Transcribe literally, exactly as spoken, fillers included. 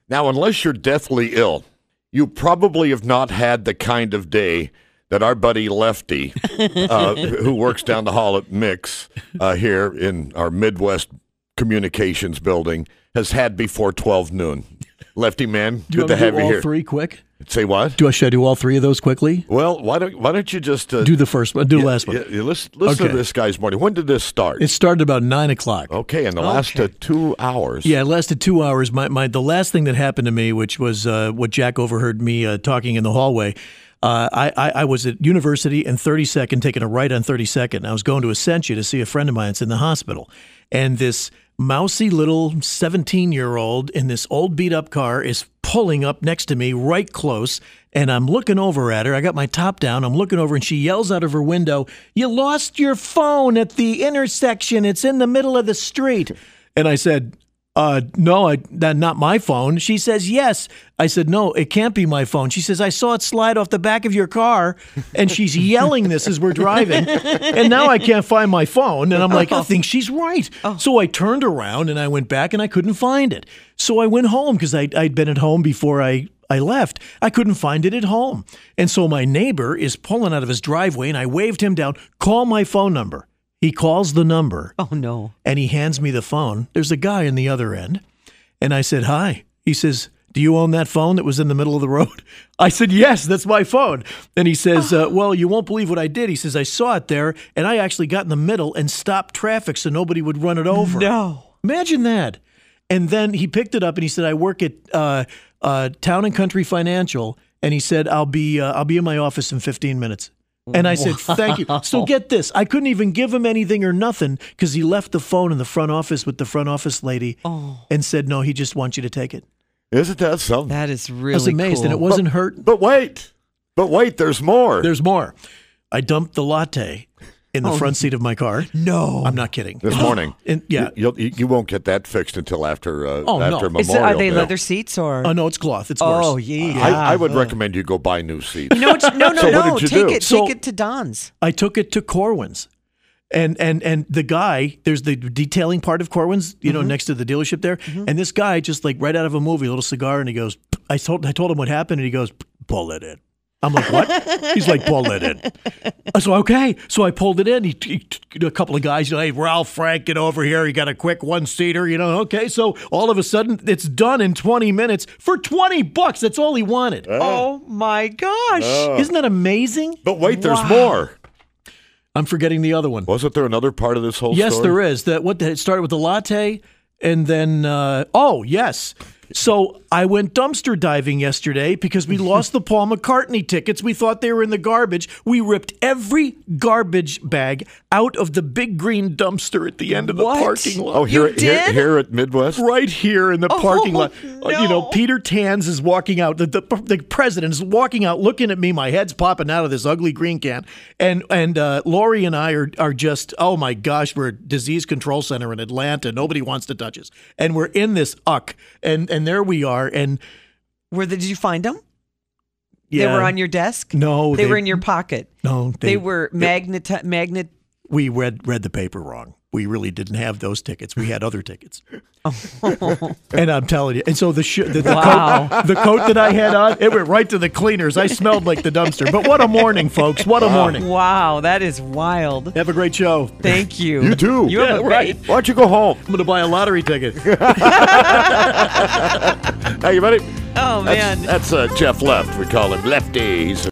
Now, unless you're deathly ill, you probably have not had the kind of day that our buddy Lefty, uh, who works down the hall at Mix uh, here in our Midwest Communications building, has had before twelve noon. Lefty, man, do good to have you all here. Three quick? Say what? Do I should I do all three of those quickly? Well, why don't why don't you just uh, do the first one? Do yeah, the last one. Yeah, yeah, listen listen okay. to this guy's morning. When did this start? It started about nine o'clock. Okay, in the okay. last uh, two hours. Yeah, it lasted two hours. My my the last thing that happened to me, which was uh, what Jack overheard me uh, talking in the hallway. Uh, I, I I was at university and thirty-second, taking a right on thirty-second. I was going to Essentia to see a friend of mine that's in the hospital, and this mousy little seventeen-year-old in this old beat-up car is pulling up next to me right close, and I'm looking over at her. I got my top down. I'm looking over, and she yells out of her window, "You lost your phone at the intersection. It's in the middle of the street." And I said, uh, no, I, that, not my phone. She says, yes. I said, no, it can't be my phone. She says, I saw it slide off the back of your car, and she's yelling this as we're driving, and now I can't find my phone. And I'm like, I think she's right. Oh. So I turned around, and I went back, and I couldn't find it. So I went home because I'd been at home before I I left. I couldn't find it at home. And so my neighbor is pulling out of his driveway, and I waved him down, call my phone number. He calls the number. Oh, no. And he hands me the phone. There's a guy on the other end. And I said, hi. He says, do you own that phone that was in the middle of the road? I said, yes, that's my phone. And he says, uh, well, you won't believe what I did. He says, I saw it there, and I actually got in the middle and stopped traffic so nobody would run it over. No. Imagine that. And then he picked it up, and he said, I work at uh, uh, Town and Country Financial. And he said, I'll be uh, I'll be in my office in fifteen minutes. And I said, thank you. So get this. I couldn't even give him anything or nothing because he left the phone in the front office with the front office lady oh. and said, no, he just wants you to take it. Isn't that something? That is really I was amazed, cool. and it wasn't but, hurt. But wait. But wait, there's more. There's more. I dumped the latte in the oh. front seat of my car. No. I'm not kidding. This morning. And, yeah. You, you, you won't get that fixed until after, uh, oh, after no. Memorial Is it, are they Day. leather seats or? Oh, no, it's cloth. It's worse. Oh, yeah. I, I would recommend you go buy new seats. You know what, no, no, so no. What did you take do? it. So, take it to Don's. I took it to Corwin's. And and and the guy, there's the detailing part of Corwin's, you know, mm-hmm. next to the dealership there. Mm-hmm. And this guy, just like right out of a movie, a little cigar, and he goes, I told I told him what happened, and he goes, pull it in. I'm like, what? He's like, pull it in. I said, okay. So I pulled it in. He, he, a couple of guys, you know, hey, Ralph, Frank, get over here. You got a quick one-seater, you know. Okay, so all of a sudden, it's done in twenty minutes for twenty bucks. That's all he wanted. Uh, oh, my gosh. uh, Isn't that amazing? But wait, there's wow. more. I'm forgetting the other one. Wasn't there another part of this whole yes, story? Yes, there is. That what the, it started with the latte, and then, uh, oh, yes. So I went dumpster diving yesterday because we lost the Paul McCartney tickets. We thought they were in the garbage. We ripped every garbage bag out of the big green dumpster at the end of the What? parking lot. Oh, here, You here, did? here at Midwest? Right here in the Oh, parking lot. no. Uh, you know, Peter Tanz is walking out. The, the the president is walking out, looking at me. My head's popping out of this ugly green can. And and uh, Lori and I are are just, oh my gosh, we're at Disease Control Center in Atlanta. Nobody wants to touch us. And we're in this uck. And and there we are. And Where the, did you find them? yeah, They were on your desk? No, They, they- were in your pocket. no, They, were magnet magnet. We read read the paper wrong. We really didn't have those tickets. We had other tickets. And I'm telling you. And so the sh- the, the, Wow. coat, the coat that I had on, it went right to the cleaners. I smelled like the dumpster. But what a morning, folks. What a morning. Wow, that is wild. Have a great show. Thank you. You too. You have Yeah, a right. Why don't you go home? I'm going to buy a lottery ticket. Hey, you ready? Oh, man. That's, that's uh, Jeff Left. We call him Lefty. He's